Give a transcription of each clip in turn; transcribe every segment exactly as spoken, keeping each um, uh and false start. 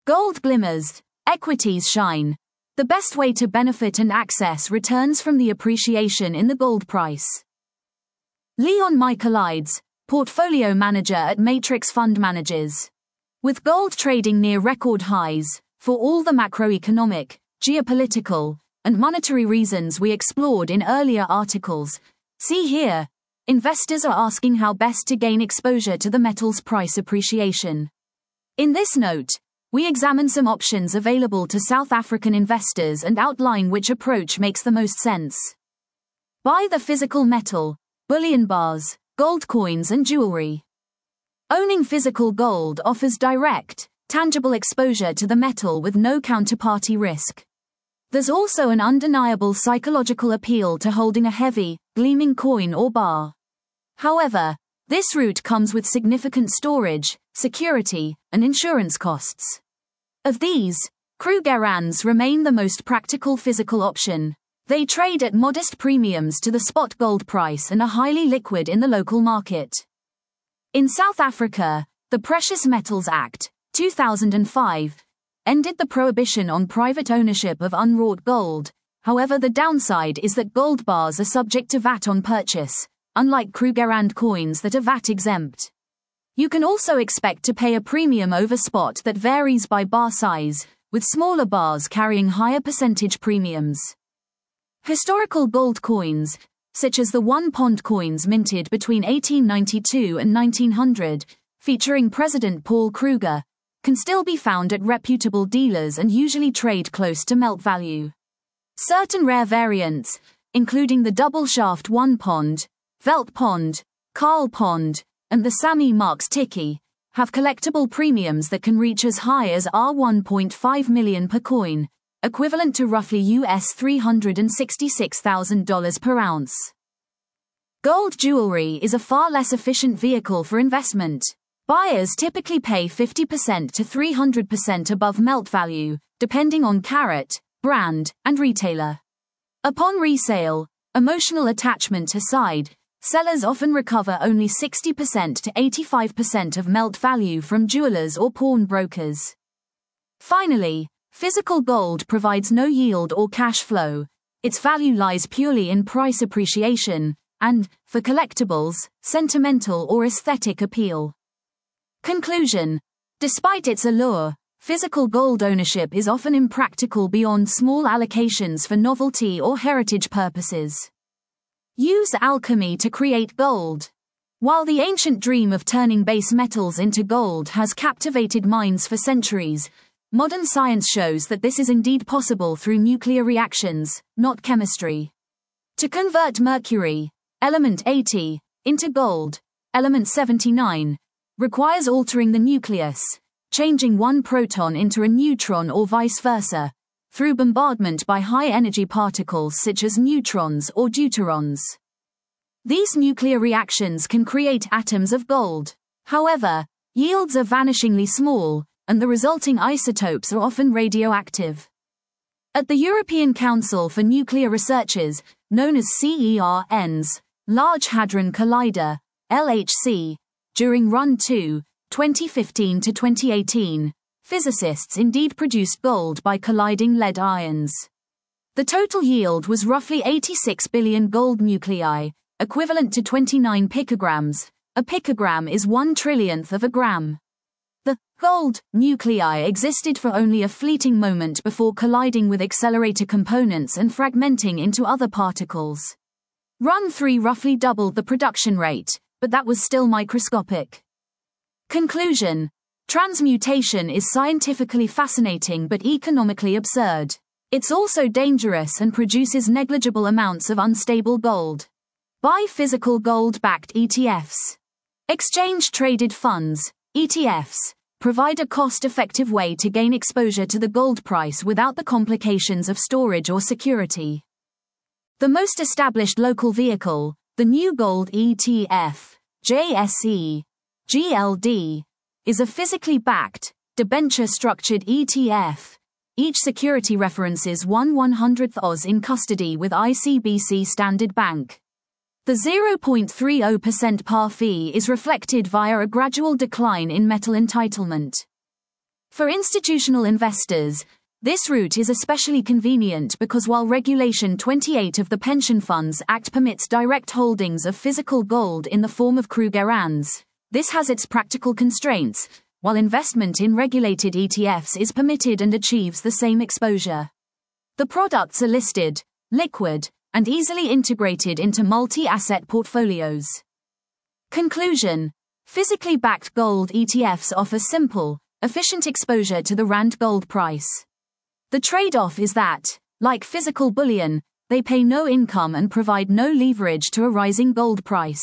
Gold glimmers, equities shine. The best way to benefit and access returns from the appreciation in the gold price. Leon Michaelides, portfolio manager at Matrix Fund Managers. With gold trading near record highs, for all the macroeconomic, geopolitical, and monetary reasons we explored in earlier articles, see here, investors are asking how best to gain exposure to the metal's price appreciation. In this note, we examine some options available to South African investors and outline which approach makes the most sense. Buy the physical metal, bullion bars, gold coins and jewelry. Owning physical gold offers direct, tangible exposure to the metal with no counterparty risk. There's also an undeniable psychological appeal to holding a heavy, gleaming coin or bar. However, this route comes with significant storage, security, and insurance costs. Of these, Krugerrands remain the most practical physical option. They trade at modest premiums to the spot gold price and are highly liquid in the local market. In South Africa, the Precious Metals Act, two thousand five, ended the prohibition on private ownership of unwrought gold. However, the downside is that gold bars are subject to V A T on purchase, unlike Krugerrand coins that are V A T exempt. You can also expect to pay a premium over spot that varies by bar size, with smaller bars carrying higher percentage premiums. Historical gold coins, such as the one-pond coins minted between eighteen ninety-two and nineteen hundred, featuring President Paul Kruger, can still be found at reputable dealers and usually trade close to melt value. Certain rare variants, including the double-shaft one-pond, Velt Pond, Carl Pond, and the Sammy Marks Tiki, have collectible premiums that can reach as high as one point five million dollars per coin, equivalent to roughly U S three hundred sixty-six thousand dollars per ounce. Gold jewelry is a far less efficient vehicle for investment. Buyers typically pay fifty percent to three hundred percent above melt value, depending on carat, brand, and retailer. Upon resale, emotional attachment aside, sellers often recover only sixty percent to eighty-five percent of melt value from jewelers or pawnbrokers. Finally, physical gold provides no yield or cash flow. Its value lies purely in price appreciation, and, for collectibles, sentimental or aesthetic appeal. Conclusion: despite its allure, physical gold ownership is often impractical beyond small allocations for novelty or heritage purposes. Use alchemy to create gold. While the ancient dream of turning base metals into gold has captivated minds for centuries, modern science shows that this is indeed possible through nuclear reactions, not chemistry. To convert mercury, element eighty, into gold, element seventy-nine, requires altering the nucleus, changing one proton into a neutron or vice versa, through bombardment by high-energy particles such as neutrons or deuterons. These nuclear reactions can create atoms of gold. However, yields are vanishingly small, and the resulting isotopes are often radioactive. At the European Council for Nuclear Researches, known as CERN's, Large Hadron Collider, L H C, during Run two, twenty fifteen to twenty eighteen, physicists indeed produced gold by colliding lead ions. The total yield was roughly eighty-six billion gold nuclei, equivalent to twenty-nine picograms. A picogram is one trillionth of a gram. The gold nuclei existed for only a fleeting moment before colliding with accelerator components and fragmenting into other particles. Run three roughly doubled the production rate, but that was still microscopic. Conclusion: transmutation is scientifically fascinating but economically absurd. It's also dangerous and produces negligible amounts of unstable gold. Buy physical gold-backed E T Fs. Exchange-traded funds, E T Fs, provide a cost-effective way to gain exposure to the gold price without the complications of storage or security. The most established local vehicle, the New Gold E T F, J S E, G L D, is a physically backed, debenture-structured E T F. Each security references one one hundredth Oz in custody with I C B C Standard Bank. The zero point three zero percent par fee is reflected via a gradual decline in metal entitlement. For institutional investors, this route is especially convenient because while Regulation twenty-eight of the Pension Funds Act permits direct holdings of physical gold in the form of Krugerrands, this has its practical constraints, while investment in regulated E T Fs is permitted and achieves the same exposure. The products are listed, liquid, and easily integrated into multi-asset portfolios. Conclusion: physically backed gold E T Fs offer simple, efficient exposure to the rand gold price. The trade-off is that, like physical bullion, they pay no income and provide no leverage to a rising gold price.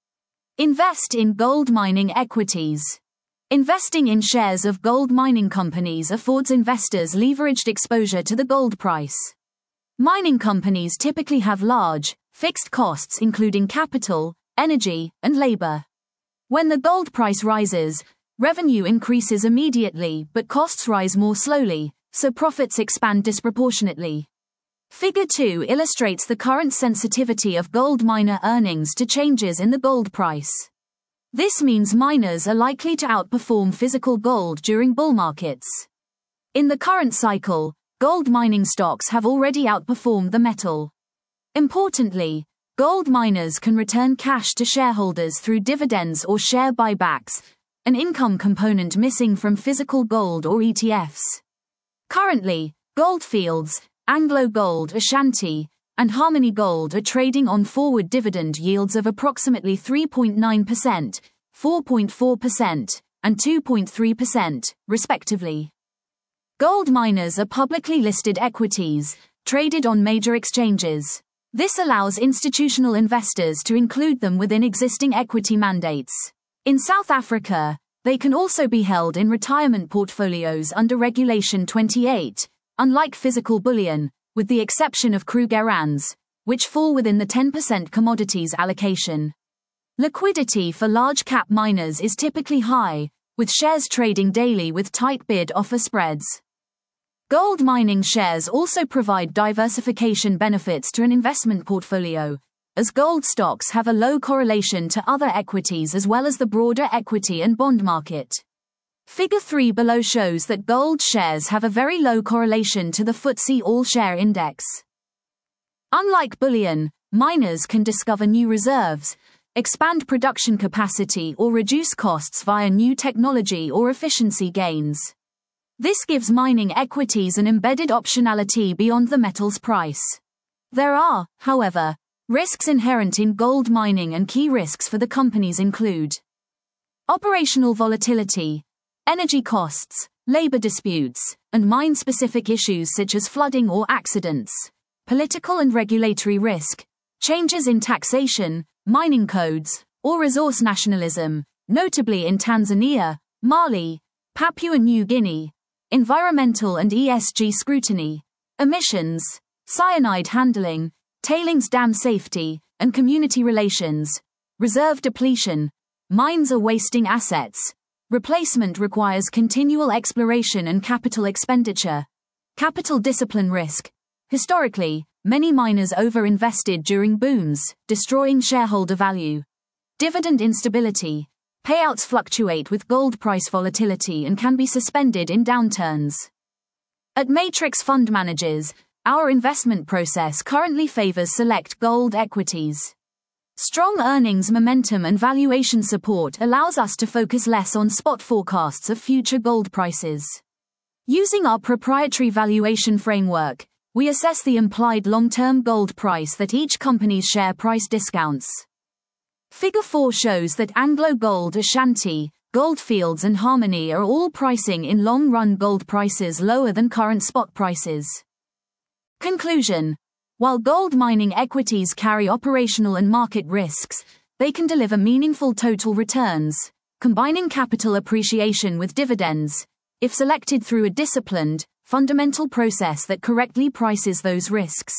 Invest in gold mining equities. Investing in shares of gold mining companies affords investors leveraged exposure to the gold price. Mining companies typically have large, fixed costs including capital, energy, and labor. When the gold price rises, revenue increases immediately but costs rise more slowly, so profits expand disproportionately. Figure two illustrates the current sensitivity of gold miner earnings to changes in the gold price. This means miners are likely to outperform physical gold during bull markets. In the current cycle, gold mining stocks have already outperformed the metal. Importantly, gold miners can return cash to shareholders through dividends or share buybacks, an income component missing from physical gold or E T Fs. Currently, Gold Fields, Anglo Gold Ashanti, and Harmony Gold are trading on forward dividend yields of approximately three point nine percent, four point four percent, and two point three percent, respectively. Gold miners are publicly listed equities, traded on major exchanges. This allows institutional investors to include them within existing equity mandates. In South Africa, they can also be held in retirement portfolios under Regulation twenty-eight, unlike physical bullion, with the exception of Krugerrands, which fall within the ten percent commodities allocation. Liquidity for large-cap miners is typically high, with shares trading daily with tight bid-offer spreads. Gold mining shares also provide diversification benefits to an investment portfolio, as gold stocks have a low correlation to other equities as well as the broader equity and bond market. Figure three below shows that gold shares have a very low correlation to the F T S E All-Share Index. Unlike bullion, miners can discover new reserves, expand production capacity or reduce costs via new technology or efficiency gains. This gives mining equities an embedded optionality beyond the metal's price. There are, however, risks inherent in gold mining, and key risks for the companies include operational volatility, energy costs, labor disputes, and mine-specific issues such as flooding or accidents, political and regulatory risk, changes in taxation, mining codes, or resource nationalism, notably in Tanzania, Mali, Papua New Guinea, environmental and E S G scrutiny, emissions, cyanide handling, tailings dam safety, and community relations, reserve depletion, mines are wasting assets, replacement requires continual exploration and capital expenditure, capital discipline risk. Historically, many miners over-invested during booms, destroying shareholder value. Dividend instability. Payouts fluctuate with gold price volatility and can be suspended in downturns. At Matrix Fund Managers, our investment process currently favors select gold equities. Strong earnings momentum and valuation support allows us to focus less on spot forecasts of future gold prices. Using our proprietary valuation framework, we assess the implied long-term gold price that each company's share price discounts. Figure four shows that Anglo Gold Ashanti, Gold Fields and Harmony are all pricing in long-run gold prices lower than current spot prices. Conclusion: while gold mining equities carry operational and market risks, they can deliver meaningful total returns, combining capital appreciation with dividends, if selected through a disciplined, fundamental process that correctly prices those risks.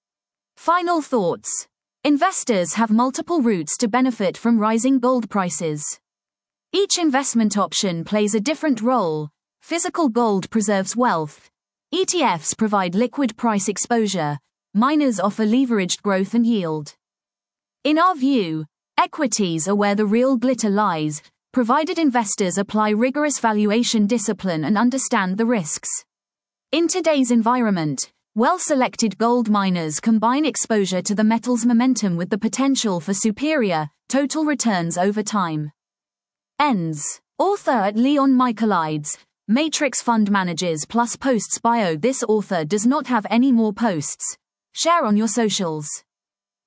Final thoughts. Investors have multiple routes to benefit from rising gold prices. Each investment option plays a different role. Physical gold preserves wealth. E T Fs provide liquid price exposure. Miners offer leveraged growth and yield. In our view, equities are where the real glitter lies, provided investors apply rigorous valuation discipline and understand the risks. In today's environment, well-selected gold miners combine exposure to the metal's momentum with the potential for superior, total returns over time. Ends. Author at Leon Michaelides, Matrix Fund Managers plus posts bio. This author does not have any more posts. Share on your socials.